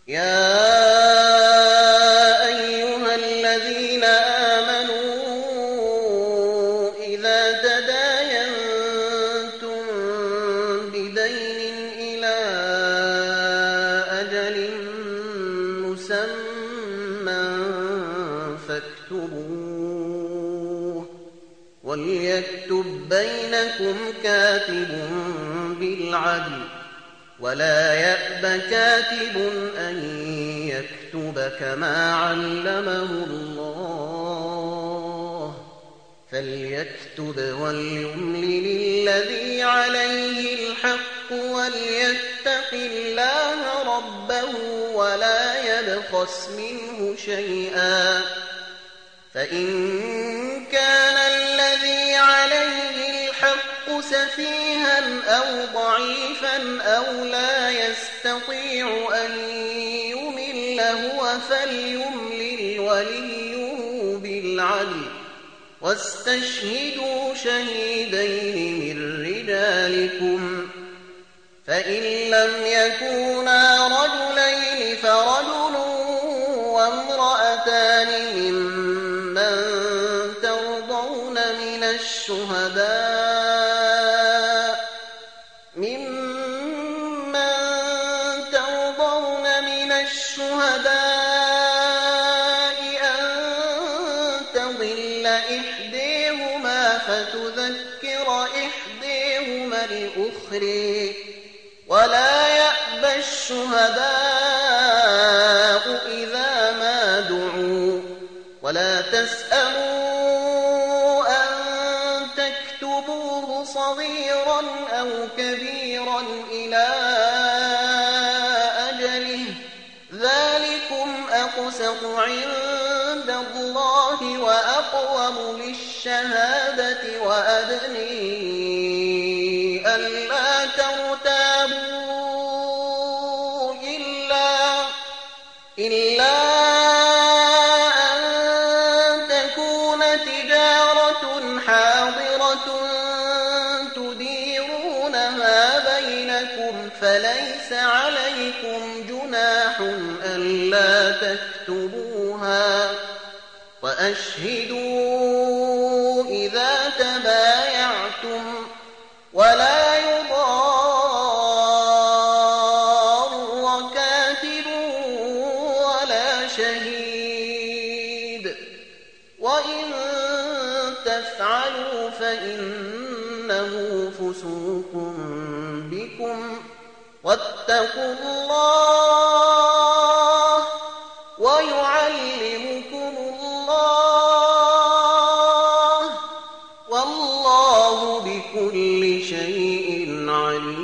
يا أيها الذين آمنوا إذا تداينتم بدين إلى أجل مسمى فاكتبوه وليكتب بينكم كاتب بالعدل ولا يأب كاتب أن يكتب كما علمه الله فليكتب وليملل الذي عليه الحق وليتق الله ربه ولا يبخس منه شيئا فإن كان الذي عليه الحق سفيها أو ضعيفا أو لا يستطيع أن يمل هو فليملل وليه بالعدل واستشهدوا شهيدين من رجالكم فإن لم يكونا رجلين فرجل وامرأتان ممن ترضون من الشهداء أن تضل إحديهما فتذكر إحديهما الأخرى ولا يأبى الشهداء إذا ما دعوا ولا تسأموا أن تكتبوه صغيرا أو كبيرا إلى أجله ذلكم أقسط عند الله وأقوم للشهادة وأدني ألا ترتابوا إلا أن تكون تجارة حاضرة تديرونها بينكم فليس عليكم جناح ألا تكتبوها وأشهدوا إذا تبايعتم ولا يضار كاتب ولا شهيد وإن تفعلوا فإنه فسوق بكم واتقوا الله ويعلمكم الله والله بكل شيء عليم